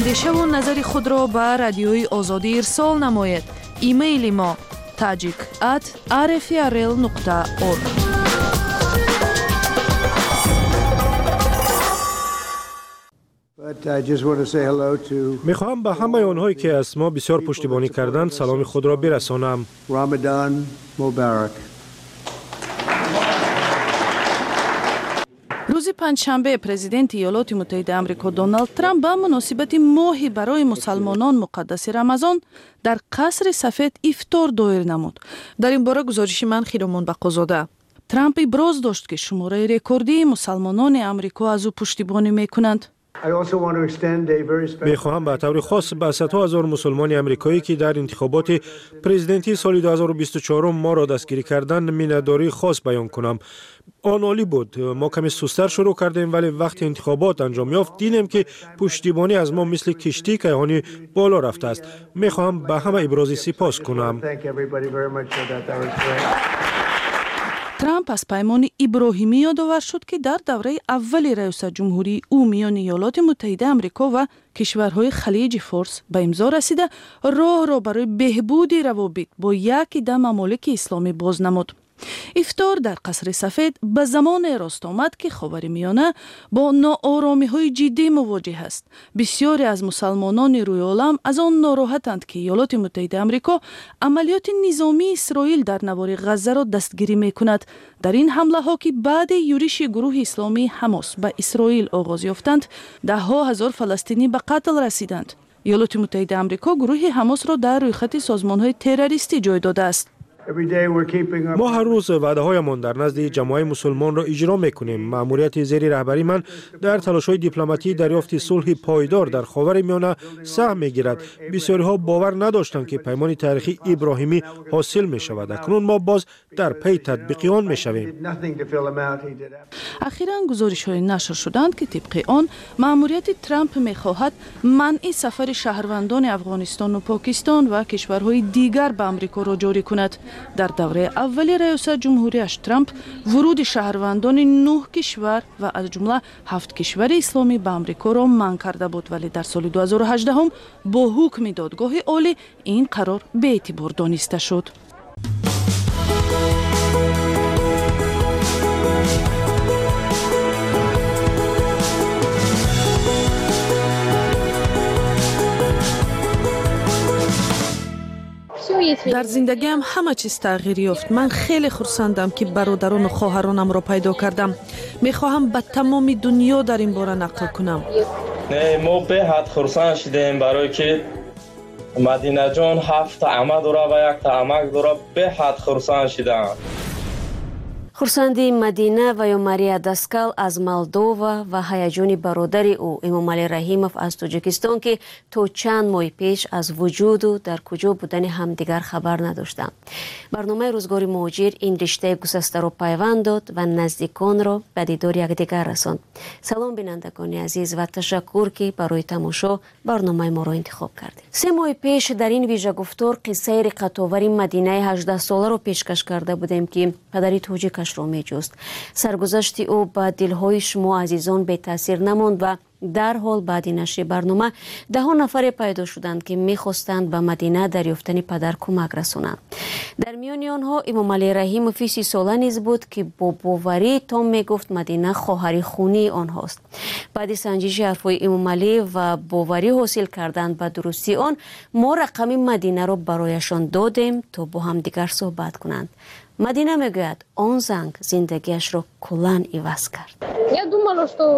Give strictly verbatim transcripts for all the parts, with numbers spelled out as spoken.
андеша ва назари худро ба радиои озодӣ ирсол намоед. имейли мо tajik at r f r l nokta org. میخواهم به همه آنهایی که از ما بسیار پشتیبانی کردند سلام خود را برسانم. رمضان مبارک. روز پنجشنبه پرزیدنت ایالات متحده آمریکا دونالد ترامپ با مناسبت ماهی برای مسلمانان مقدس رمضان در قصر سفید افطار دایر نمود. در این باره گزارش من خیرمان بقازاده. ترامپ ابراز داشت که شماره رکوردی مسلمانان آمریکا از او پشتیبانی میکنند. میخواهم به طور خاص به صدها هزار مسلمان امریکایی که در انتخابات پرزیدنتی سال دو هزار و بیست و چهار ما را دستگیری کردند مینه‌داری خاص بیان کنم. آن عالی بود. ما کمی سست‌تر شروع کردیم ولی وقتی انتخابات انجام یافت دیدیم که پشتیبانی از ما مثل کشتی کیهانی بالا رفته است. میخواهم به همه ابراز سپاس کنم. ترامپ از پیمان ابراهیمی یادآور شد که در دوره اول ریاست جمهوری او میان ایالات متحده آمریکا و کشورهای خلیج فارس به امضا رسیده راه را برای بهبود روابط با یکی از ممالک اسلامی باز نمود. افطار در قصر سفید به زمان راست آمد که خاورمیانه با ناآرامی‌های جدی مواجه است. بسیاری از مسلمانان روی عالم از آن ناراحتند که ایالات متحده آمریکا عملیات نظامی اسرائیل در نوار غزه را دستگیری می‌کند. در این حمله ها که بعد یورش گروه اسلامی حماس به اسرائیل آغاز یافتند، ده ها هزار فلسطینی به قتل رسیدند. ایالات متحده آمریکا گروه حماس را در رویخط سازمان‌های تروریستی جای داده است. ما هر روز وعده هایمان در نزد جماعت مسلمان را اجرا میکنیم. مأموریت زیر رهبری من در تلاش‌های دیپلماتی دریافت صلح پایدار در خاورمیانه سهم میگیرد. بسیاری ها باور نداشتند که پیمان تاریخی ابراهیمی حاصل می شود. اکنون ما باز در پی تطبیق آن می شویم. اخیراً گزارش‌های نشر شدند که طبق آن مأموریت ترامپ می‌خواهد منع سفر شهروندان افغانستان و پاکستان و کشورهای دیگر به آمریکا را جاری کند. در دوره اول ریاست جمهوریش ترامپ ورود شهروندان نه کشور و از جمله هفت کشور اسلامی به آمریکا را منع کرده بود، ولی در سال دو هزار و هجده هم با حکم دادگاه عالی این قرار به اعتبار دانسته شد. در زندگیم همه چیز تغییر یافت. من خیلی خرسندم که برادران و خواهرانم را پیدا کردم. میخواهم به تمام دنیا در این باره نقل کنم. نه ما به حد خرسند شدیم برای که مدینه جان هفت عمه داره و یک تا عمک داره. به حد خرسند شدم. خورسندی مدینه و یا ماریا داسکال از مالدووا و هیجان برادری او امامعلی رحیمов از تاجیکستان که تا چند ماه پیش از وجود و در کجا بودن همدیگر خبر نداشتند. برنامه روزگار مهاجر این رشته گسسته را پیوند داد و نزدیکان را به دیدار یکدیگر رساند. سلام بینندگان عزیز و تشکر که برای تماشا برنامه ما را انتخاب کردید. سه ماه پیش در این ویژه گفتار قصه رقت‌آور مدینه هجده ساله را پیشکش کرده بودیم که پدری تاجیک رو می جست. سرگذشت او با دلهای شما عزیزان به تاثیر نماند و در حال بعد نشر برنامه ده ها نفر پیدا شدند که می خواستند به مدینه دریافتن پدر کمک رسانند. در میان آنها امامعلی رحیمov سی ساله نیز بود که با باوری تام می گفت مدینه خواهر خونی آنهاست. بعد سنجش حرفهای امامعلی و باوری حاصل کردن به درستی آن، ما رقم مدینه را برایشان دادیم تا با هم دیگر صحبت کنند. مدینه میگوید آن زنگ زندگیش را کلاً عوض کرد. Я думала, что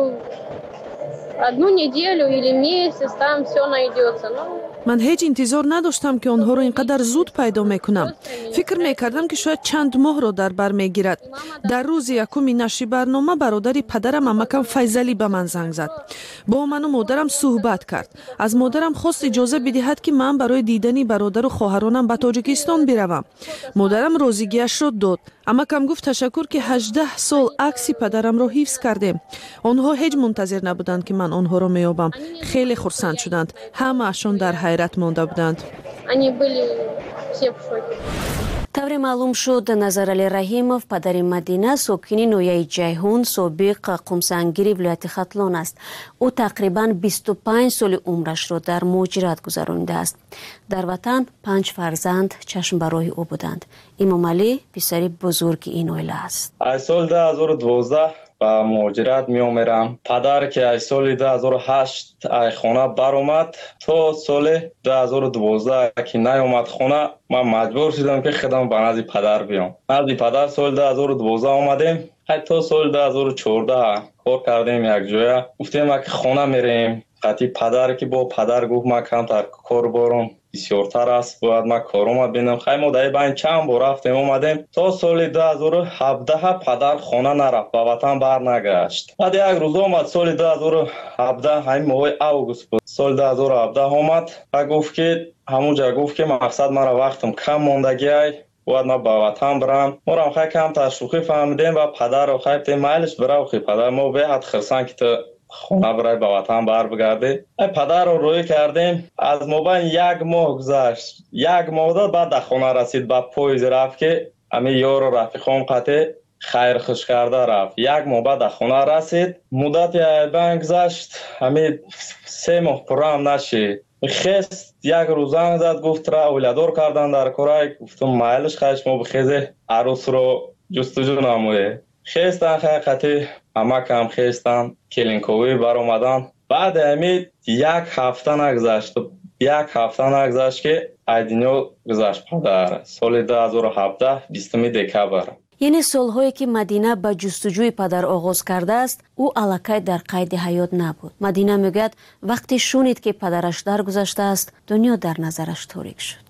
одну неделю или месяц там все найдется. من هیچ انتظار نداشتم که آنها را اینقدر زود پیدا میکنم. فکر میکردم که شاید چند ماه را در بر میگیرد. در روز یکم نشر برنامه برادری پدرم عمکم فیضلی به من زنگ زد. با من و مادرم صحبت کرد. از مادرم خواست اجازه بدهد که من برای دیدن برادر و خواهرانم به تاجیکستان بروم. مادرم راضیگیش را داد. عمکم گفت تشکر که هجده سال عکس پدرم را حفظ کردیم. آنها هیچ منتظر نبودند که من آنها را میابم. خیلی خرسند شدند. همه اشون در حیرت مانده بودند. тавре маълум шуд Назарали Раҳимов падари Мадина сокини ноҳияи Ҷайҳун собиқ қумсангири вилояти Хатлон аст. ӯ тақрибан бисту панҷ соли умрашро дар муҳоҷират гузаронидааст. дар ватан панҷ фарзанд чашмбарои ӯ буданд. Имомалӣ писари бузурги ин оила аст. аз соли ду ҳазору дувоздаҳ ба муҳоҷират меомерам. Падар ки аз соли ду ҳазору ҳашт аз хона баромад, то соли ду ҳазору дувоздаҳ ки наомад хона, ман маҷбур шудам ки худам ба назди падар биём. назди падар соли ду ҳазору дувоздаҳ омадем. ҳатто соли ду ҳазору чордаҳ кор кардем якҷоя. гуфтем ки хона мерем. қати падар ки бо падар гуфт ман камтар кор борам бисёртар аст, бояд ман корома бинам. хай мо дар байн чанд бор рафтем омадем. то соли ду ҳазору ҳабдаҳ падар хона нарафт, ба ватан барнагашт. баъд як рӯз омад соли ду ҳазору ҳабдаҳ, ҳамин моҳи август буд. соли ду ҳазору ҳабдаҳ омад ва гуфт ки ҳамунҷа гуфт ки мақсад мара вақтам кам мондагиай, бояд ман ба ватан барам. морам хай камтар шӯхӣ фаҳмидем ва падарро хай гуфтем майлиш бира ухи падар, мо беҳад хирсанд ки ту хона барай ба ватан барбигардӣ. ай падарро рӯй кардем. аз мобайн як моҳ гузашт. як моҳ дод баъд дар хона расид, ба поиз рафт ки ҳамин ёру рафиқом қате хайрхуш карда рафт. як моҳ баъд дар хона расид. муддати айбайн гузашт. ҳамин се моҳ пурраам нашид. хест як рӯз занг зад, гуфт ра оиладор кардан дар корай. гуфтам майлиш хай шумо бихезе арӯсро ҷустуҷӯ намоед. хестан хай қати амакам хестан келинковӣ баромадан. баъди ҳамин як ҳафта нагузашт. як ҳафта нагузашт ки аз дунё гузашт падар. соли ду ҳазору ҳабдаҳ бистуми декабр. яъне солҳое ки Мадина ба ҷустуҷӯи падар оғоз кардааст, ӯ аллакай дар қайди ҳаёт набуд. Мадина мегӯяд вақте шунид ки падараш даргузаштааст, дунё дар назараш торик шуд.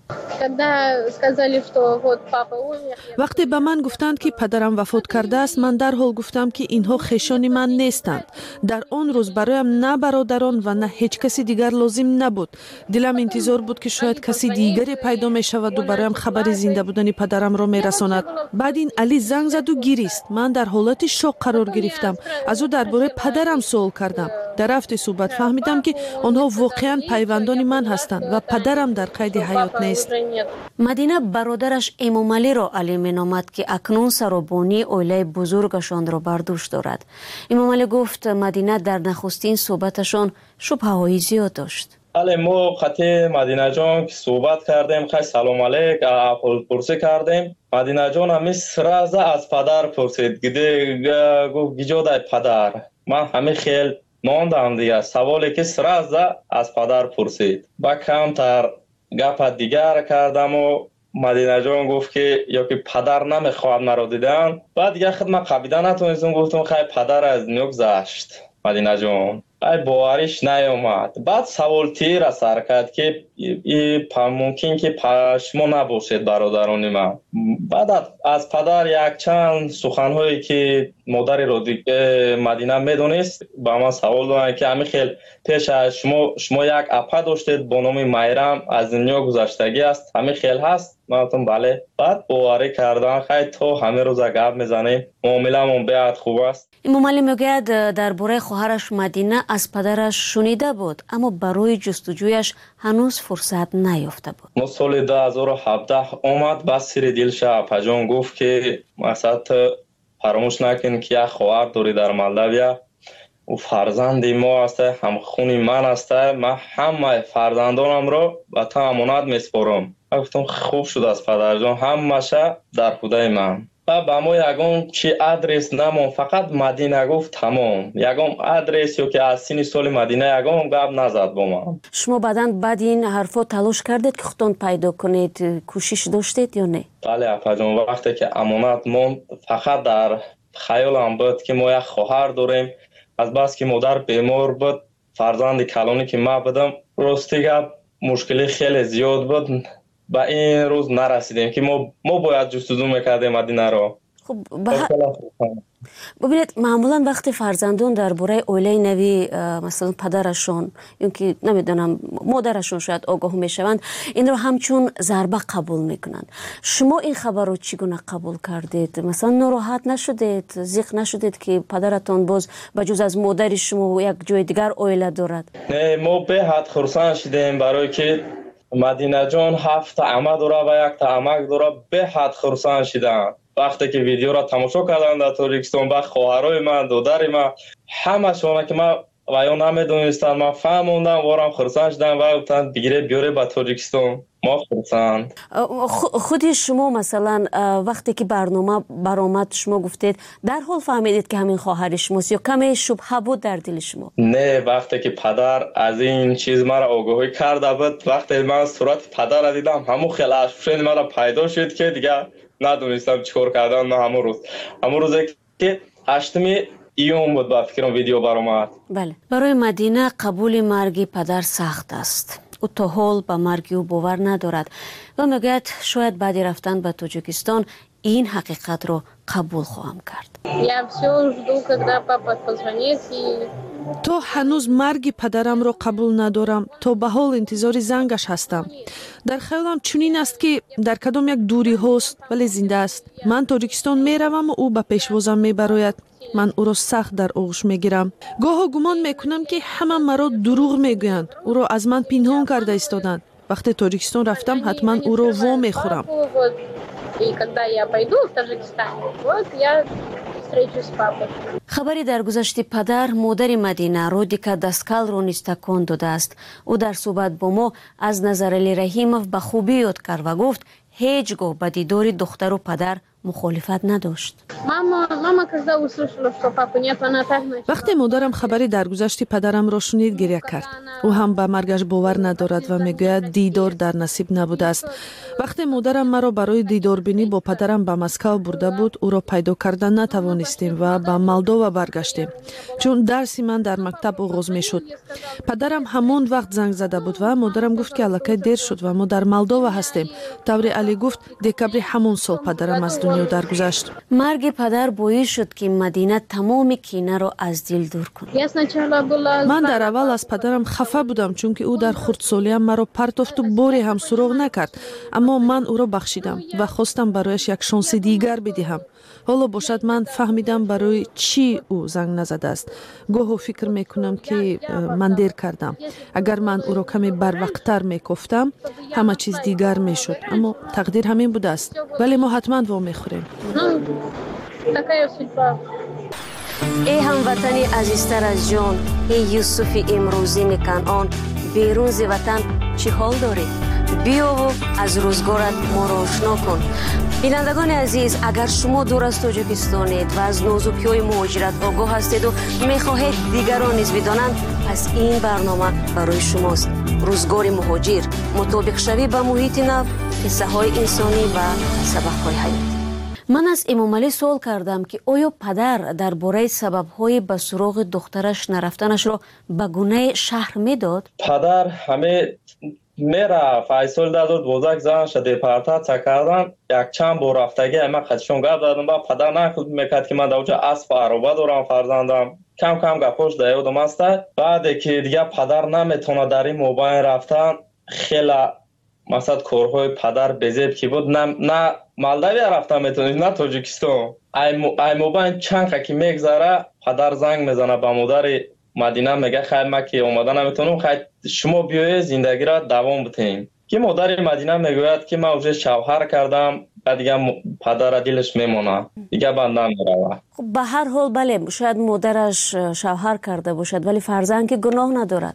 вақте ба ман гуфтанд ки падарам вафот кардааст, ман дарҳол гуфтам ки инҳо хешони ман нестанд. дар он рӯз бароям на бародарон ва на ҳеҷ каси дигар лозим набуд. дилам интизор буд ки шояд каси дигаре пайдо мешаваду бароям хабари зинда будани падарамро мерасонад. баъд ин Али занг заду гирист. ман дар ҳолати шок қарор гирифтам. аз ӯ дар бораи падарам суол кардам. дар рафти суҳбат фаҳмидам ки онҳо воқеан пайвандони ман ҳастанд ва падарам дар қайди ҳаёт нест. Мадина бародараш Эмомалиро Али меномад ки акнун саробонии оилаи бузургашонро бар дӯш дорад. Эмомалӣ гуфт Мадина дар нахустин суҳбаташон шубҳаҳои зиёд дошт. але мо қати Мадинаҷон ки суҳбат кардем, хай салом алейк аҳволпурсӣ кардем. Мадинаҷон ҳамин сраза аз падар пурсид. гуфт гиҷодай падар. ман ҳамин хел мондам дигар. саволе ки сраза аз падар пурсид. ба камтар гапа дигар кардаму Мадинаҷон гуфт ки ё ки падар намехоҳад маро дидан. баъд дигар худ ман қабида натонистам, гуфтам хай падар аз дунё гузашт. Мадинаҷон ай бовариш наёмад. баъд савол тира сар кард ки мумкин ки шумо набошед бародарони ман. баъд аз падар якчанд суханҳое ки модари Мадина медонист ба ман савол доданд ки ҳамин хел пеш аз шумо шумо як апа доштед бо номи Майрам, аз дунё гузаштагӣ аст, ҳамин хел ҳаст? ман гуфтам бале. баъд боварӣ кардан хай то ҳамин рӯза гап мезанем, муомиламон беҳад хуб аст. Имомалӣ мегӯяд дар бораи хоҳараш Мадина аз падараш шунида буд, аммо барои ҷустуҷӯяш ҳанӯз фурсат наёфта буд. мо соли ду ҳазору ҳабдаҳ омад, ба сири дилша апаҷон гуфт ки мақсад фаромӯш накун ки як хоҳар дорӣ дар Молдавия. ӯ фарзанди мо аст, ҳамхуни ман аст. ман ҳамаи фарзандонамро ба ту амонат меспорам. ман гуфтам хуб шудааст падарҷон, ҳамаша дар худаи ман. ба мо ягон чи адрес намон, фақат Мадина гуфт тамом. ягон адрес ё ки аз сини соли Мадина ягон гап назад бо ман. шумо баъдан баъди ин ҳарфо талош кардед ки худтон пайдо кунед, кӯшиш доштед ё не? бале апаҷон, вақте ки амонат монд, фақат дар хаёлам буд ки мо як хоҳар дорем. азбаски модар бемор буд, фарзанди калоне ки ман будам, рости гап мушкили хеле зиёд буд. ба ин рӯз нарасидем ки мо мо бояд ҷустуҷӯ мекардем Мадинаро. хуб бубинед, маъмулан вақте фарзандон дар бораи оилаи нави масалан падарашон ё ки намедонам модарашон шояд огоҳ мешаванд, инро ҳамчун зарба қабул мекунанд. шумо ин хабарро чӣ гуна қабул кардед? Масалан нороҳат нашудед, зиқ нашудед ки падаратон боз ба ҷуз аз модари шумо як ҷои дигар оила дорад? не, мо беҳад хурсанд шудем, барое ки مدینه جان هفت عمه داره و یک تا عمک داره، به حد خرسند شدن. وقتی که ویدیو را تماشا کردن در تاجیکستان، با خواهرای من، دادر من، همه شما که من و یا نمیدونستن، من فهموندم وارم خرسند شدن و گفتن بگیره بیاره به تاجیکستان. ما خرسند. خود شما مثلا وقتی که برنامه برآمد شما گفتید در حال فهمیدید که همین خواهر شماست یا کمی شبهه بود در دل شما؟ نه، وقتی که پدر از این چیز مرا آگاهی کرده بود، وقتی من صورت پدر را دیدم، همون خیلی اشفشن مرا پیدا شد که دیگه ندونستم چیکار کردن. من همون روز همون روزی که هشتمی ایون بود با فکرم ویدیو برآمد. بله، برای مدینه قبول مرگ پدر سخت است. او تا حال به مرگ او باور ندارد و میگوید شاید بعد رفتن به تاجیکستان این حقیقت رو قبول خواهم کرد. تو هنوز مرگ پدرم رو قبول ندارم، تو به حال انتظار زنگش هستم. در خیالم چنین است که در کدام یک دوری هست ولی زنده است. من تاجیکستان میروم و او به پیشوازم میبراید. من او را سخت در آغوش میگیرم. گاه گمان میکنم که همه مرا دروغ میگویند. او را از من پنهان کرده ایستادند. وقتی تاجیکستان رفتم حتما او را وا میخورم. خبری در گذشت پدر مادر مدینه رودیکا داسکال رو نیز تکان داده است. او در صحبت با ما از نظر علی رحیموف به خوبی یاد کرد و گفت هیچگاه به دیدار دختر و پدر مخالفت نداشت. وقتی مادرم خبری درگذشت پدرم را شنید گریه کرد. او هم به مرگش باور ندارد و میگوید دیدار در نصیب نبوده است. وقتی مادرم مرا برای دیدار بینی با پدرم به مسکو برده بود، او را پیدا کردن نتوانستیم و به مالدووا برگشتیم، چون درسی من در مکتب آغاز میشد. پدرم همون وقت زنگ زده بود و مادرم گفت که الکی دیر شد و ما در مالدووا هستیم. طور علی گفت دکبر همون سال پدرم از دنیا درگذشت. مرگ پدر باعث شد که مدینه تمام کینه را از دل دور کند. من در اول از پدرم خفه بودم چون که او در خردسالیم مرا پرتافت و باری هم سراغ نکرد، اما من او را بخشیدم و خواستم برایش یک شانس دیگر بدهم. حالا باشد من فهمیدم برای چی او زنگ نزده است. گاهی فکر میکنم که من دیر کردم. اگر من او را کمی بروقتر میگفتم همه چیز دیگر میشد، اما تقدیر همین بوده است. ولی ما حتما وا میخوریم. ای هموطنی عزیزتر از جان، ای یوسف امروزین کنعان، بیرون ز وطن چی حال داری؟ بیا و از روزگارت ما را آشنا کن. بینندگان عزیز، اگر شما دور از تاجیکستانید و از نازکی‌های مهاجرت آگاه هستید و میخواهید دیگران نیز بدانند، پس این برنامه برای شماست. روزگار مهاجر، مطابق شوی با محیط نو، قصه های انسانی و سبق های حیاتی. من از امام علی سوال کردم که آیا پدر درباره سبب‌های به سراغ دخترش نرفتنش را به گونه شهر میداد؟ پدر همه میرفت. ای سال دو هزار و دوازده زنش دیپارتاسیا کردن، یک چند بار رفتگی اما خودشون گپ دادن. با پدر نقل میکرد که من دوجا اسب عربه دارم، فرزندم کم کم گپاش در یادم است. بعد که دیگه پدر نمیتونه در این موبایل رفتن، خیلی مثلا کارهای پدر بزیب که بود، نه نه مالداوی رفتن میتونید نه تاجیکستان. ای, مو... ای موبایل چند که میگذره پدر زنگ میزنه به مادر مدینه، میگه خیر ما که اومدن نمیتونم، خیر شما بیایید زندگی را دوام بدین. که مادر مدینه میگوید که من вже شوهر کردم و دیگه پدر دلش میمونه، دیگه بنده میروه. خب به هر حال بله، شاید مادرش شوهر کرده باشد ولی فرزند که گناه ندارد.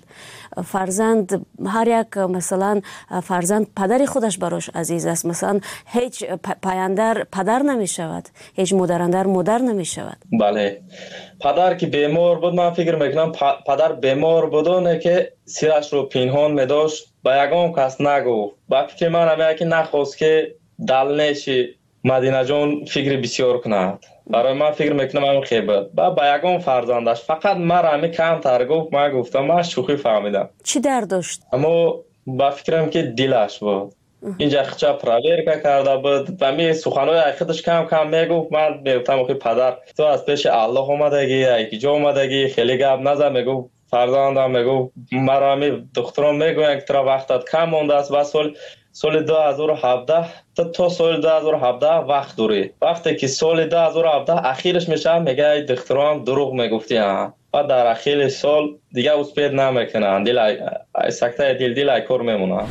فرزند هر یک مثلا فرزند پدر خودش براش عزیز است. مثلا هیچ پایندر پدر نمی شود، هیچ مادراندر مادر نمی شود. بله، پدر که بیمار بود، من فکر میکنم پدر بیمار بودونه که سیرش رو پنهان میداشت، با یگان کس نگفت. با فکر من همه که نخواست که دلنشی مدینه جان فکر بسیار کند. برای من فکر میکنم همین خیبت با با یگان فرزندش فقط مرا همین کم تر گفت. من گفتم من شوخی فهمیدم. چی درد داشت؟ اما با فکرم که دلش بود. اینجا خچا پراورکا کرده بود و می سخنهای خودش کم کم میگفت. من میگفتم که پدر تو از پیش الله اومدگی، یکی جا اومدگی، خیلی گپ نزن. میگفت فرزندم، میگفت مرا همین دخترم میگوین که ترا وقتت کم مونده است و سال سال دو هزار و هفده تا تا سال دو هزار و هفده وقت داری. وقتی که سال دو هزار و هفده اخیرش میشه میگه دخترم دروغ میگفتی ها. و در اخیر سال دیگه اسپید نمیکنن، دل سکته دل دل کار میمونه.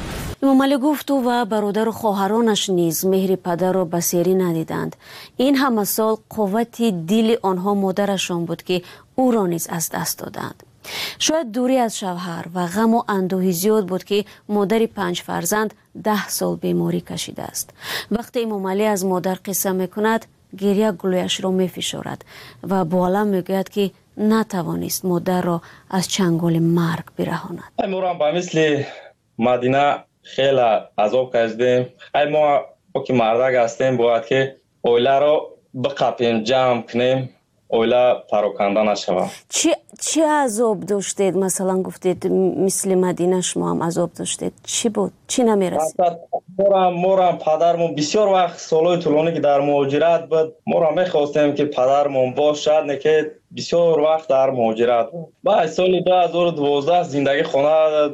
امامعلی گفت او و برادر و خواهرانش نیز مهر پدر را بسیاری ندیدند. این همه سال قوت دل آنها مادرشان بود که او را نیز از دست دادند. شاید دوری از شوهر و غم و اندوهی زیاد بود که مادر پنج فرزند ده سال بیماری کشیده است. وقتی امامعلی از مادر قصه میکند گریه گلویش را میفشارد و با الم میگوید که نتوانست مادر را از چنگال مرگ برهاند. ما با مثل مدینه خیلی عذاب کشیدیم. ما که مردک هستیم باید که اوله را بقپیم، جمع کنیم، اوله پراکنده نشود. چی چی عذاب داشتید؟ مثلا گفتید مثل مدینه شما هم عذاب داشتید. چی بود؟ چی نمیرسید؟ مورم مورم پدرمون بسیار وقت سالهای طولانی که در مهاجرت بود، مورم میخواستیم که پدرمون باشد، نه که بسیار وقت در مهاجرت بود. بعد سال دو هزار و دوازده زندگی خانه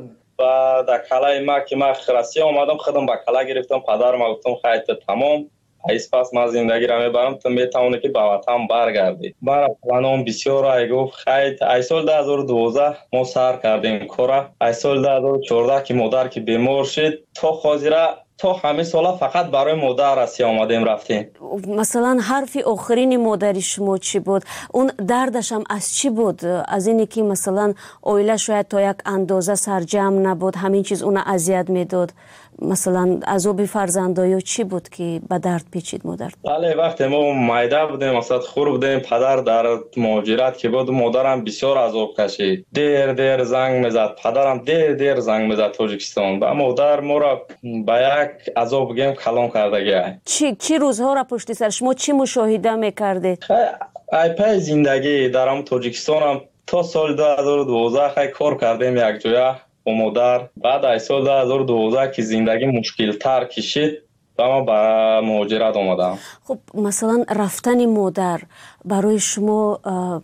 و در کلای ما که من خرسی آمدم، خودم با کلا گرفتم، پدرم گفتم خیلی تمام ایس پس من زندگی را میبرم، تو میتونه که به وطن برگردی. برای پلانم بسیار ای گفت خیلی. ای سال دو هزار و دوازده ما سر کردیم کارا. ای سال دو هزار و چهارده که مادر که بیمار شد، تا خاطره تا همه سالا فقط برای مادر رسی آمدیم رفتیم. مثلا حرف آخرین مادر شما چی بود؟ اون دردش هم از چی بود؟ از اینی که مثلا اویله شاید تا یک اندازه سرجم نبود، همین چیز اون اذیت میداد؟ مثلا عذاب فرزندایی چی بود که به درد پیچید مادر؟ بله، وقتی ما مایده بودیم، مثلا خور بودیم، پدر در مهاجرت که بود، مادرم بسیار عذاب کشید. دیر دیر زنگ میزد، پدرم دیر دیر زنگ میزد تاجیکستان. و مادر ما را به یک عذاب گیم کلام کرده. چی چی روزها را پشت سر شما چی مشاهده میکردید؟ ای پای زندگی در ام تاجیکستان هم تا سال دو هزار و دوازده خیلی کار کردیم یک جای با مادر. بعد از سال دو هزار و دوازده که زندگی مشکل تر کشید و ما برای مهاجرت آمدم. خب مثلا رفتن مادر برای شما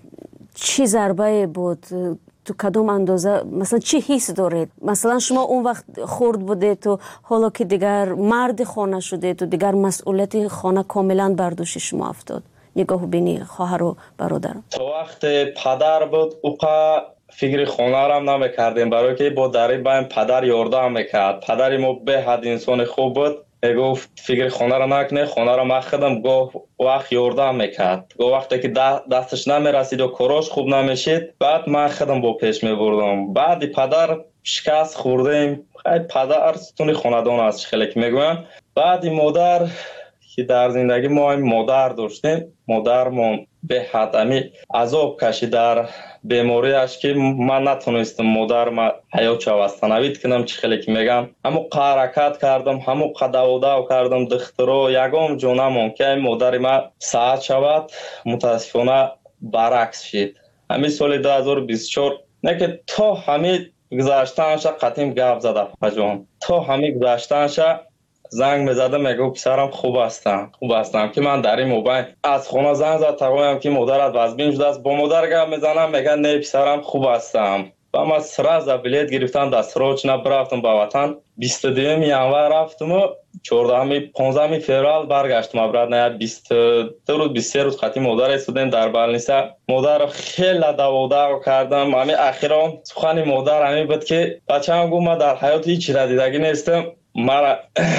چی ضربه بود؟ تو کدوم اندازه مثلا چی حس دارید؟ مثلا شما اون وقت خرد بودید تو، حالا که دیگر مرد خانه شدید تو، دیگر مسئولیت خانه کاملا بر دوش شما افتاد. نگاه بینی خواهر و برادر. تو وقت پدر بود اوقا فکر خانه را هم نمیکردیم، برای که با دری بایم پدر یاردم میکرد. پدر ما به حد انسان خوب بود، گفت فکر خانه را نکنه، خانه را من خودم گفت وقت یاردم میکرد. گفت وقتی که دستش نمیرسید و کاراش خوب نمیشید، بعد من خودم با پیش میبردم. بعد پدر شکست خوردیم. خیلی پدر ستون خاندان است خیلی که میگویم. بعد مادر که در زندگی ما مادر داشتیم، مادرمون به حد امی عذاب کشید در بیماریش که من نتونستم مادر ما حیات چوستنوید کنم. چی خیلی که میگم همو حرکت کردم، همو قداوداو کردم دخترو یگام جونمون که مادر ما ساعت شود، متاسفانه برعکس شد. همین سال دو هزار و بیست و چهار نه که تا همین گذاشتنش قطیم گپ زده پجان، تا همین گذاشتنش زنگ میزدم میگو پسرم خوب هستم خوب هستم که من در این موبایل از خونه زنگ زد تقویم که مادرت وزبین شده است. با مادر گپ میزنم میگن نه پسرم خوب هستم. و من سراز بلیت گرفتم در سراج نبرفتم به وطن. بیست و دوم ژانویه رفتم و چهاردهم پانزدهم فوریه برگشتم برات. نه بیست دو روز بیست و سه روز خاطی مادر استودن در بالنیسا. مادر خیلی داودا کردم. همین اخیرا سخن مادر همین بود که بچه‌ام گفت من در حیات هیچ چیز دیدگی نیستم، مرا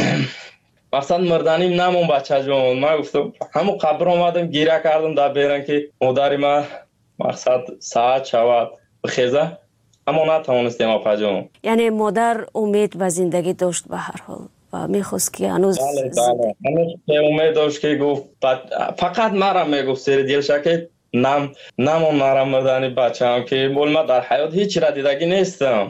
مثلا مردنیم نمون بچه جون. من گفتم همون قبر آمدم گیره کردم در بیرن که مادری ما مقصد ساعت شود بخیزه، اما نتوانستیم اپا جون. یعنی مادر امید و زندگی داشت به هر حال و میخواست که هنوز بله بله هنوز امید داشت که گفت فقط مرا میگفت سر دیلش که نم نمون مرا مردنی بچه هم که بول ما در حیات هیچ را دیدگی نیستم.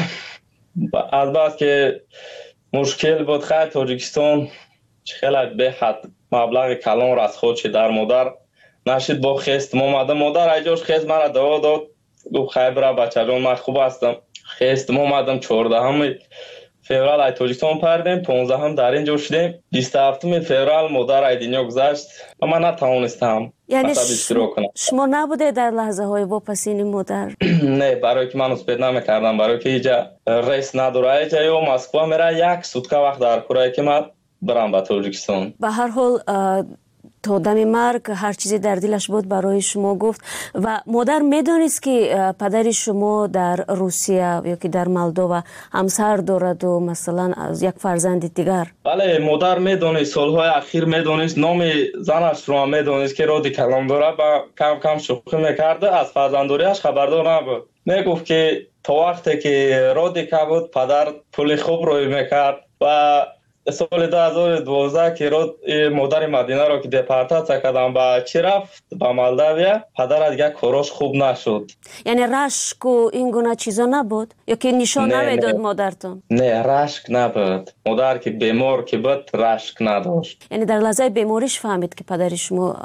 از بعد که مشکل بود خیلی تاجیکستان خیلی به حد مبلغ کلان را از خودش در مادر نشید با خیست ما مادر مادر ایجاش خیست مرا دوا داد. گفت خیلی برا بچه جان من خوب هستم. خیست ما مادم چهاردهم فوریه ای تاجیکستان پردیم، پانزدهم در اینجا شدیم. بیست و هفتم فوریه مادر ای دنیا گذشت و من نتوانستم. یعنی شما نبوده در لحظه های واپسین مادر؟ نه، برای که من اسپید نمیکردم، برای که اینجا ریس نداره. اینجا یا مسکو میره یک سوتکا وقت در کره که من برم به تاجیکستان. به هر حال تا دم مرگ هر چیزی در دلش بود برای شما گفت و مادر میدونست که پدر شما در روسیه یا که در مولدووا همسر دارد و مثلا از یک فرزند دیگر؟ بله مادر میدونست، سالهای اخیر میدونست، نام زنش رو میدونست که رادی کلام داره و کم کم شوخی میکرده، از فرزنداریش خبردار نبود. میگفت که تا وقتی که رادی که بود پدر پول خوب روی میکرد و سال دو هزار و دوازده که راد مادر مدینه رو که دپارتاسیا کردن با چی رفت با مولداویا، پدر از یک کاراش خوب نشد. یعنی رشک و این گونه چیزا نبود یا که نشان نمیداد مادرتون؟ نه رشک نبود، مادر که بیمار که بود رشک نداشت. یعنی در لحظه بیماریش فهمید که پدر شما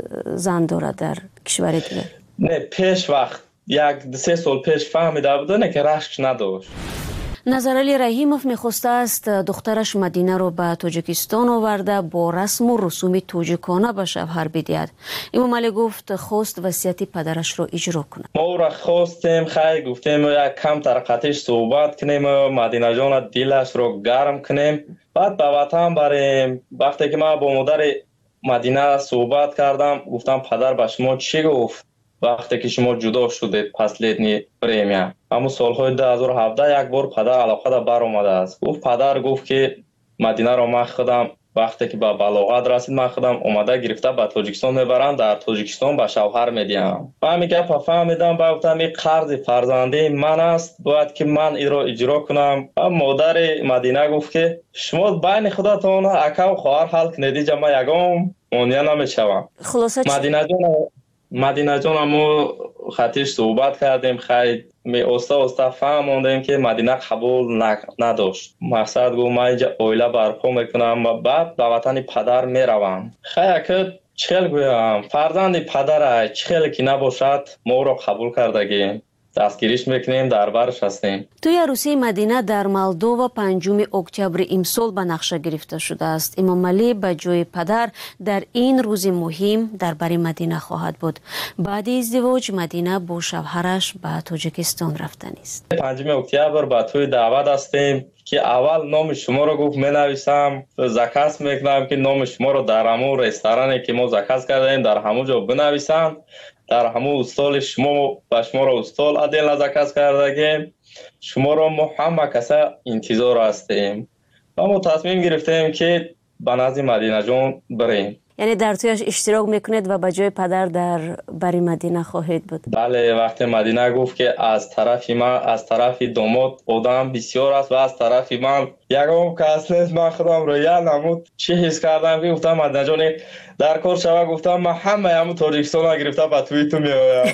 زن دارد در کشور دیگر؟ نه پیش وقت یک سه سال پیش فهمیده بود نه که رشک نداشت. نظرعلی رحیموف میخواسته است دخترش مدینه رو به تاجیکستان آورده با رسم و رسوم تاجیکانه به شوهر بدهد. امام علی گفت خواست وصیت پدرش رو اجرا کنه. ما او را خواستیم، خیلی گفتیم یک کم ترقتش صحبت کنیم، مدینه جان دلش رو گرم کنیم، بعد به وطن بریم. وقتی که ما با مادر مدینه صحبت کردم گفتم پدر به شما چی گفت وقتی که شما جدا شدید پسلیدنی پریمیا؟ اما سالهای دو هزار و هفده یک بار پدر علاقه دا بر اومده است. گفت پدر گفت که مدینه رو من خودم وقتی که به بلاغت رسید من خودم اومده گرفته به تاجیکستان میبرم، در تاجیکستان به شوهر میدیم. من همین گپ فهمیدم، با گفتم این قرض فرزندی من است باید که من این رو اجرا کنم. مادر مدینه گفت که شما بین خودتون اکا و خواهر حل کنید، ما یگام مونیا نمیشوم. خلاصه مدینه جان مدینه جان ما خطیش صحبت کردیم، خیلی می استا استا فهموندیم که مدینه قبول نداشت. مقصد گفت من اینجا اویله برپا میکنم و بعد به وطن پدر میروم. خیلی که چخیل گویم فرزند پدر چخیل که نباشد ما رو قبول کردگیم، دستگیریش میکنیم، در برش هستیم. توی عروسی مدینه در مولدووا پنجم اکتبر امسال به نقشه گرفته شده است. امام علی به جای پدر در این روز مهم در بر مدینه خواهد بود. بعد ازدواج مدینه با شوهرش به تاجیکستان رفتن است. پنجم اکتبر به توی دعوت هستیم که اول نام شما رو گفت می نویسم، زکس میکنم که نام شما رو در همون رستورانی که ما زکس کردیم در همون جا بنویسم، در همون استال شما و شما رو استال عدل نزکس کردگیم، شما رو ما همه کسا انتظار هستیم و ما تصمیم گرفتیم که به نزد مدینه جان بریم. یعنی در تویش اشتراک میکنید و به جای پدر در بری مدینه خواهید بود؟ بله، وقتی مدینه گفت که از طرف من از طرف داماد آدم بسیار است و از طرف من یکم کس نیست، من خودم رو یه نمود چی حس کردم که گفتم مدینه جان در کار شوه، گفتم من همه همو تاجیکستان گرفته به توی تو میایم.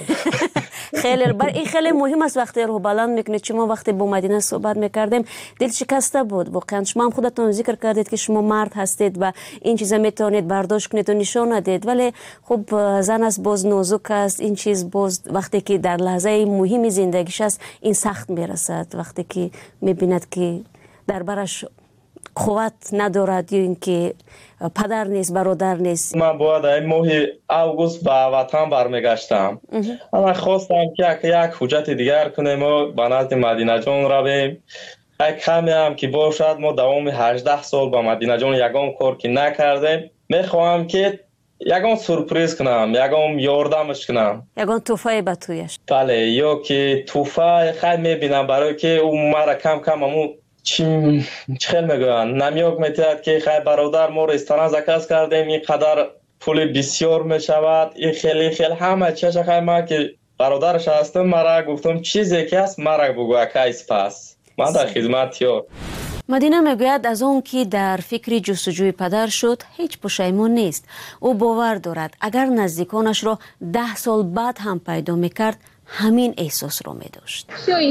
خیلی بر این خیلی مهم است وقتی رو بلند میکنید. شما وقتی با مدینه صحبت میکردیم دل شکسته بود واقعا. شما هم خودتون ذکر کردید که شما مرد هستید و این چیزا میتونید برداشت کنید و نشان ندید، ولی خب زن است باز نازک است، این چیز باز وقتی که در لحظه مهمی زندگیش است این سخت میرسد، وقتی که میبیند که در برش قوت ندارد یا اینکه پدر نیست برادر نیست. من باید این ماه اوگوست به وطن برمیگشتم. اما خواستم که یک حجت دیگر کنیم و به نزد مدینه جان رویم. یک کمی هم که باشد ما دوام هجده سال با مدینه جان یگام کار که نکردیم، میخواهم که یگام سورپریز کنم، یگام یاردمش کنم، یگام توفه به تویش. بله، یا که توفه خیلی میبینم برای که اون مرا کم کم همون چی خیلی میگوین نمیاک میتید که خیلی برادر ما رستوران زکس کردیم این قدر پول بسیار میشود، این خیلی خیلی همه چیز خیلی ما که برادرش هستم مرا گفتم چیزی که هست مرا بگو اکایس پس من در خدمت یار. مدینه میگوید از اون که در فکر جستجوی پدر شد هیچ پشیمان نیست. او باور دارد اگر نزدیکانش را ده سال بعد هم پیدا میکرد همین احساس را میداشت.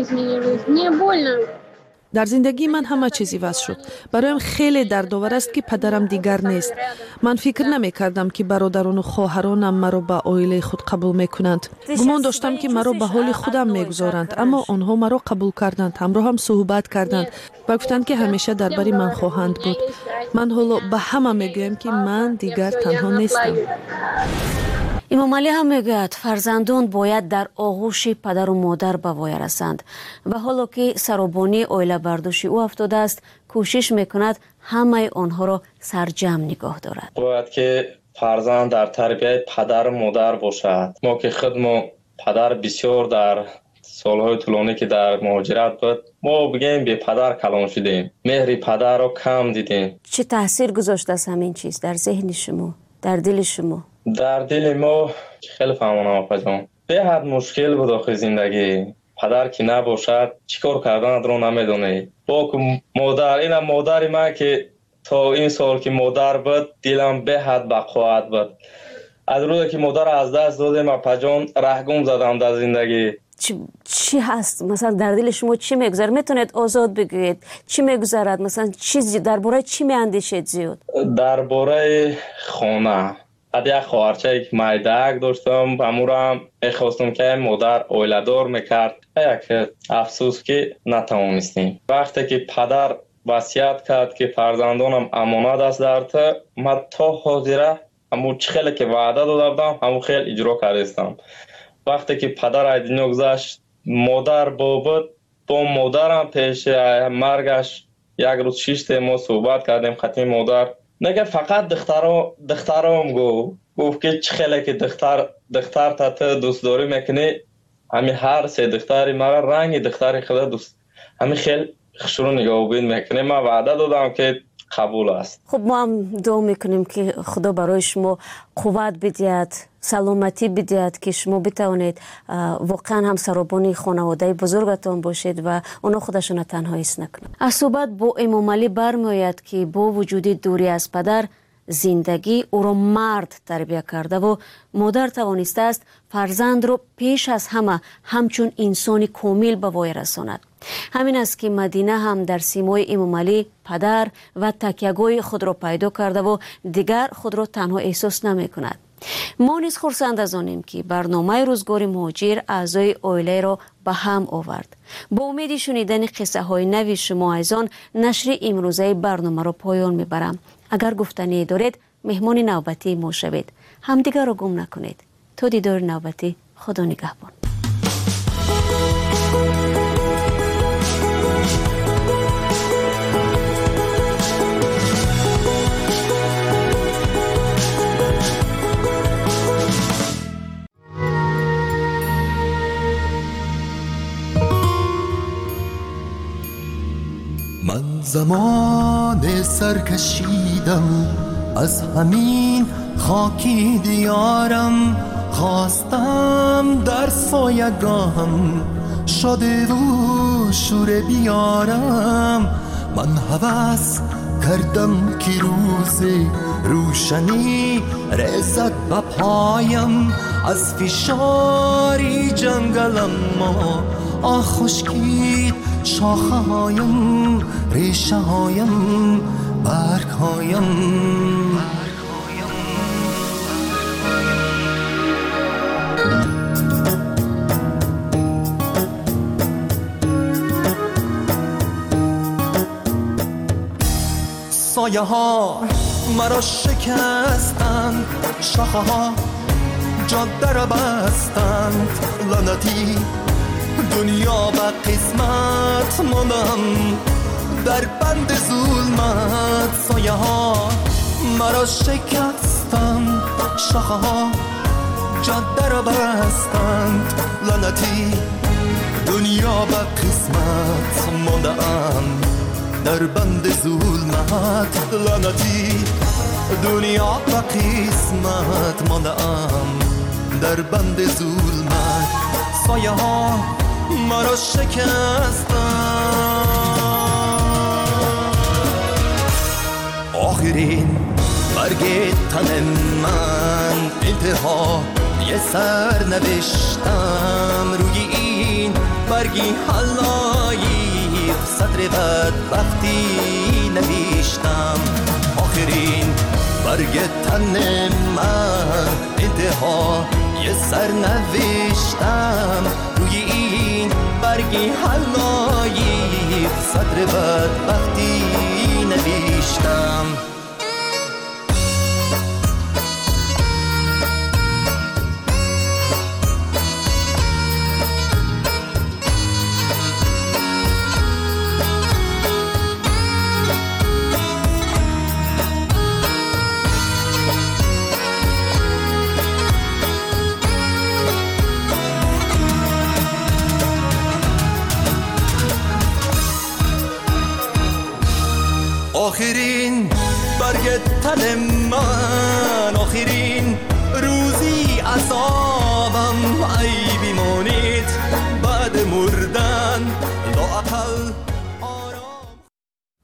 در زندگی من همه چیزی واسه شد. برایم خیلی دردآور است که پدرم دیگر نیست. من فکر نمی کردم که برادران و خواهرانم مرا به عائله خود قبول میکنند. گمان داشتم که مرا به حال خودم میگذارند، اما آنها مرا قبول کردند، همراه هم صحبت کردند و گفتند که همیشه در بری من خواهند بود. من حالا به همه میگویم که من دیگر تنها نیستم. امام علی هم میگوید فرزندان باید در آغوش پدر و مادر به وای رسند و حالا که سرابانی عائله برداشت او افتاده است کوشش میکند همه آنها را سرجم نگاه دارد. باید که فرزند در تربیت پدر و مادر باشد. ما که خود ما پدر بسیار در سالهای طولانی که در مهاجرت بود، ما بگیم به پدر کلان شدیم، مهر پدر رو کم دیدیم. چه تاثیر گذاشته از همین چیز در ذهن شما، در دل شما؟ در دل ما خیلی فهمانم آقا جان، به حد مشکل بود آخه زندگی. پدر که نباشد چیکار کردن رو نمیدونه. با که مادر، این مادر ما که تا این سال که مادر بود دلم به حد بقوت بود. از روزی که مادر از دست دادم آقا جان رهگم زدم در زندگی. چی, چی هست مثلا در دل شما چی میگذره؟ میتونید آزاد بگویید چی میگذرد؟ مثلا چیزی درباره چی میاندیشید زیاد؟ درباره خانه. از یک خواهرچه یک مایدک داشتم، امورم میخواستم که مادر اویلدار میکرد. یک افسوس که نتوانستیم. وقتی که پدر وصیت کرد که فرزندانم امانت است در تو، من تا حاضره همون خیلی که وعده داده بودم همون خیلی اجرا کردم. وقتی که پدر از دنیا گذشت، مادر بابت با مادرم پیش مرگش یک روز شیشت ما صحبت کردیم. خطی مادر نگه فقط دخترام دخترام گو گفت که چه خیلی که دختر دختر تا تو دوست داری میکنی، همین هر سه دختری مرا رنگ دختری خدا دوست، همین خیلی خشونو نگاه بین میکنه. من وعده دادم که قبول است. خب ما هم دعا میکنیم که خدا برای شما قوت بدهد، سلامتی بدهد که شما بتوانید واقعا هم سرابان خانواده بزرگتان باشید و اونا خودشون تنها حس نکنند. از صحبت با امام علی برمیآید که با وجود دوری از پدر، زندگی او را مرد تربیت کرده و مادر توانسته است فرزند را پیش از همه همچون انسانی کامل به وای رساند. همین است که مدینه هم در سیمای امام علی پدر و تکیه‌گاه خود را پیدا کرده و دیگر خود را تنها احساس نمی کند. ما نیز خرسند از آنیم که برنامه روزگار مهاجر اعضای عائله را به هم آورد. با امید شنیدن قصه های نوی شما از آن نشر امروزه برنامه را پایان میبرم. اگر گفتنی دارید مهمان نوبتی ما شوید. همدیگر را گم نکنید. تا دیدار نوبتی، خدا نگهبان. من زمان سرکشیدم از همین خاکی دیارم، خواستم در سایگاهم شده و شور بیارم. من هوس کردم که روز روشنی رسد به پایم، از فشاری جنگلم ما آه خشکید شاخه هایم، ریشه هایم، برگ هایم. سایه ها مرا شکستند، شاخه ها جاده را بستند. لعنتی دنیا به قسمت ماندم در بند ظلمت. سایه ها مرا شکستند، شاخه ها جاده را بستند. لعنتی دنیا به قسمت ماندم در بند ظلمت. لعنتی دنیا به قسمت ماندم در بند ظلمت. سایه ها مرا شکستند. آخرین برگ تن من انتها یه سر نوشتم روی این برگی حلایی صدر بدبختی نوشتم. آخرین برگ تن من انتها یه سر نوشتم روی این برگی حلایی صدر بدبختی نوشتم. آخرین برگ تن من، آخرین روزی عذابم ای بیمانی